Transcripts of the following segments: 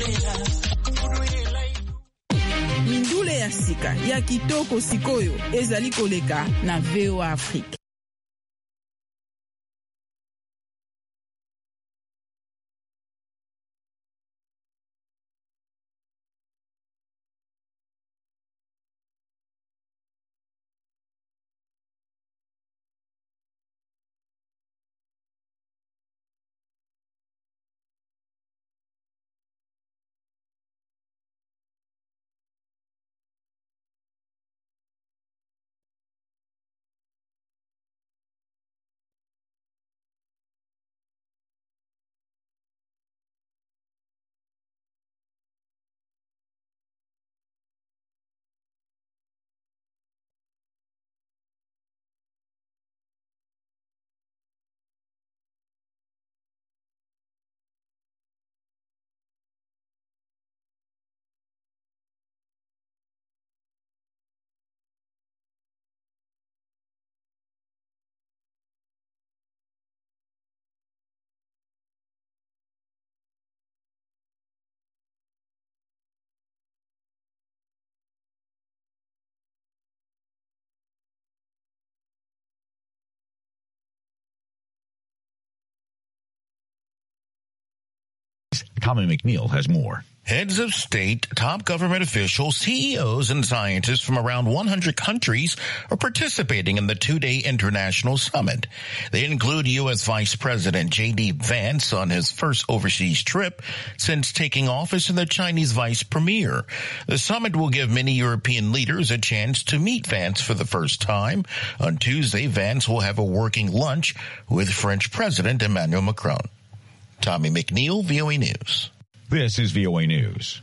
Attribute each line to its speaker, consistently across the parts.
Speaker 1: Mindule ya sika ya kitoko sikoyo ezali koleka na VOA Afrique.
Speaker 2: Tommy McNeil has more.
Speaker 3: Heads of state, top government officials, CEOs, and scientists from around 100 countries are participating in the two-day international summit. They include U.S. Vice President J.D. Vance on his first overseas trip since taking office and the Chinese vice premier. The summit will give many European leaders a chance to meet Vance for the first time. On Tuesday, Vance will have a working lunch with French President Emmanuel Macron. Tommy McNeil, VOA News.
Speaker 2: This is VOA News.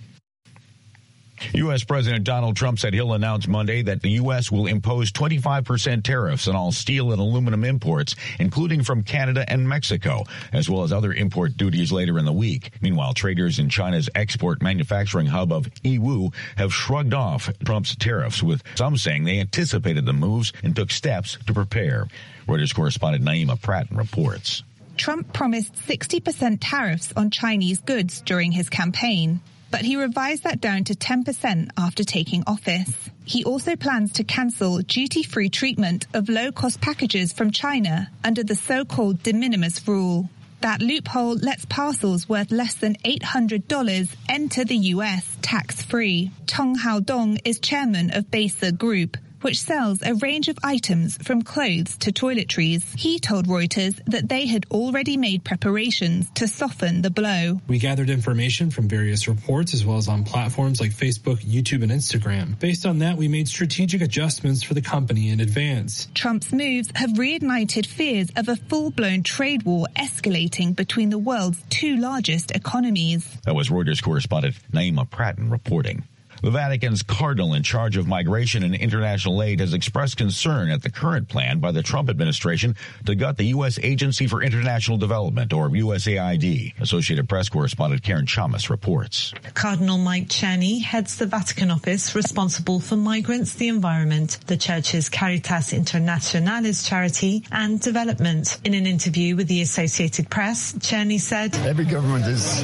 Speaker 2: U.S. President Donald Trump said he'll announce Monday that the U.S. will impose 25% tariffs on all steel and aluminum imports, including from Canada and Mexico, as well as other import duties later in the week. Meanwhile, traders in China's export manufacturing hub of Yiwu have shrugged off Trump's tariffs, with some saying they anticipated the moves and took steps to prepare. Reuters correspondent Naima Pratton reports.
Speaker 4: Trump promised 60% tariffs on Chinese goods during his campaign, but he revised that down to 10% after taking office. He also plans to cancel duty-free treatment of low-cost packages from China under the so-called de minimis rule. That loophole lets parcels worth less than $800 enter the U.S. tax-free. Tong Haodong is chairman of Besa Group, which sells a range of items from clothes to toiletries. He told Reuters that they had already made preparations to soften the blow.
Speaker 5: We gathered information from various reports as well as on platforms like Facebook, YouTube, and Instagram. Based on that, we made strategic adjustments for the company in advance.
Speaker 4: Trump's moves have reignited fears of a full-blown trade war escalating between the world's two largest economies.
Speaker 2: That was Reuters correspondent Naima Pratton reporting. The Vatican's cardinal in charge of migration and international aid has expressed concern at the current plan by the Trump administration to gut the U.S. Agency for International Development, or USAID. Associated Press correspondent Karen Chamas reports.
Speaker 6: Cardinal Mike Czerny heads the Vatican office responsible for migrants, the environment, the church's Caritas Internationalis charity, and development. In an interview with the Associated Press, Czerny said,
Speaker 7: "Every government is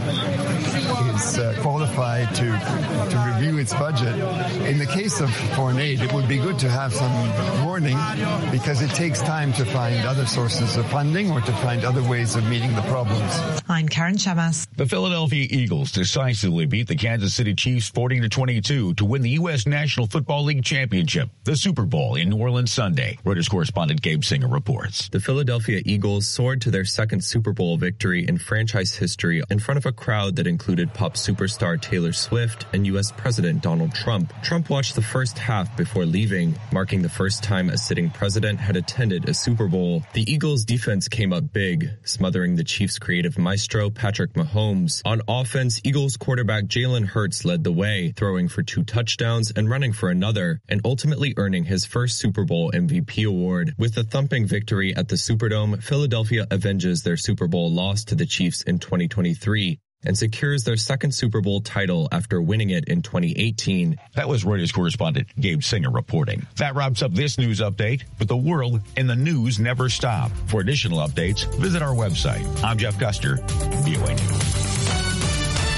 Speaker 7: qualified to review its budget. In the case of foreign aid, it would be good to have some warning because it takes time to find other sources of funding or to find other ways of meeting the problems."
Speaker 6: I'm Karen Chamas.
Speaker 2: The Philadelphia Eagles decisively beat the Kansas City Chiefs 40-22 to win the U.S. National Football League Championship, the Super Bowl in New Orleans Sunday. Reuters correspondent Gabe Singer reports.
Speaker 8: The Philadelphia Eagles soared to their second Super Bowl victory in franchise history in front of a crowd that included pop superstar Taylor Swift and U.S. President Donald Trump. Trump watched the first half before leaving, marking the first time a sitting president had attended a Super Bowl. The Eagles' defense came up big, smothering the Chiefs' creative maestro Patrick Mahomes. On offense, Eagles quarterback Jalen Hurts led the way, throwing for 2 touchdowns and running for another, and ultimately earning his first Super Bowl MVP award. With the thumping victory at the Superdome, Philadelphia avenges their Super Bowl loss to the Chiefs in 2023. And secures their second Super Bowl title after winning it in 2018.
Speaker 2: That was Reuters correspondent Gabe Singer reporting. That wraps up this news update, but the world and the news never stop. For additional updates, visit our website. I'm Jeff Custer, VOA News.